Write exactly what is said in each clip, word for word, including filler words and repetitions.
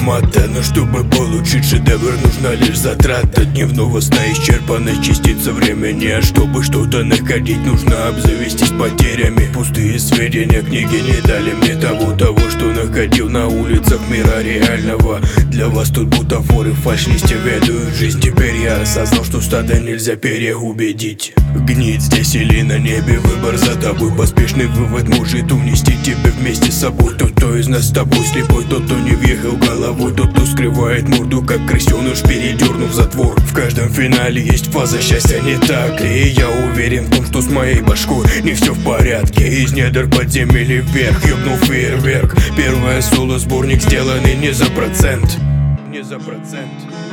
автомата. Но чтобы получить шедевр, нужна лишь затрата дневного сна, исчерпанная частица времени. А чтобы что-то находить, нужно обзавестись потерями. Пустые сведения книги не дали мне того, того, что находил на улицах мира реального. Для вас тут бутафоры, фальшь-листья ведают жизнь. Теперь я осознал, что стадо нельзя переубедить. Гнить здесь или на небе, выбор за тобой. Поспешный вывод может унести тебя вместе с собой. Тот, кто из нас с тобой слепой, тот, кто не въехал головой, тот, кто скрывает морду, как крысеныш, передернув затвор. В каждом финале есть фаза счастья, не так ли? И я уверен в том, что с моей башкой не все в порядке. Из недр подземелья вверх ёбнул фейерверк. Первое соло, сборник, сделанный не за процент. Не за процент.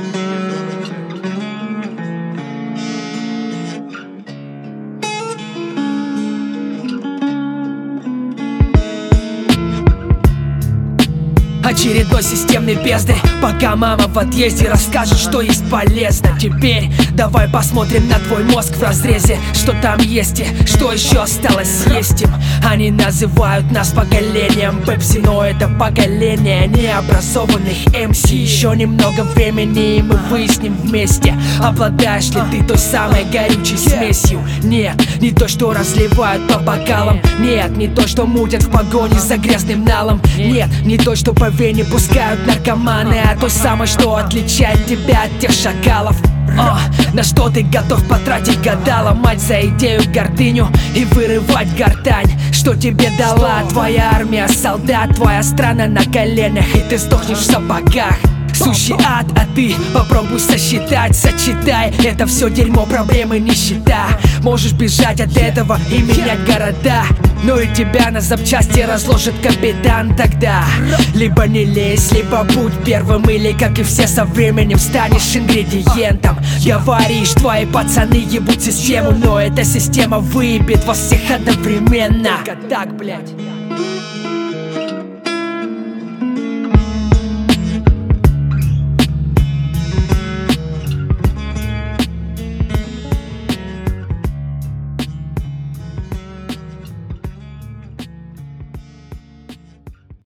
Очередной системный бездарь, пока мама в отъезде расскажет, что есть полезно. Теперь давай посмотрим на твой мозг в разрезе, что там есть и что еще осталось съесть им. Они называют нас поколением Пепси, но это поколение необразованных эм си. Еще немного времени, и мы выясним вместе, обладаешь ли ты той самой горючей смесью. Нет, не то, что разливают по бокалам. Нет, не то, что мутят в погоне за грязным налом. Нет, не то, что по вене пускают наркоманы, а то самое, что отличает тебя от тех шакалов. О, на что ты готов потратить года, ломать за идею гордыню и вырывать гортань? Что тебе дала твоя армия солдат, твоя страна на коленях, и ты сдохнешь в сапогах? Сущий ад, а ты попробуй сосчитать, сочетай. Это все дерьмо, проблемы, нищета. Можешь бежать от этого и менять города, но и тебя на запчасти разложит капитан тогда. Либо не лезь, либо будь первым, или, как и все, со временем станешь ингредиентом. Говоришь, твои пацаны ебут систему, но эта система выебет вас всех одновременно. Так, блядь.